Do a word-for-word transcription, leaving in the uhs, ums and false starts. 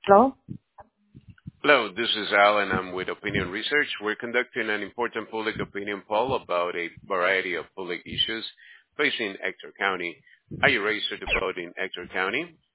Hello? Hello, this is Al, and I'm with Opinion Research. We're conducting an important public opinion poll about a variety of public issues facing Ector County. Are you registered to vote in Ector County?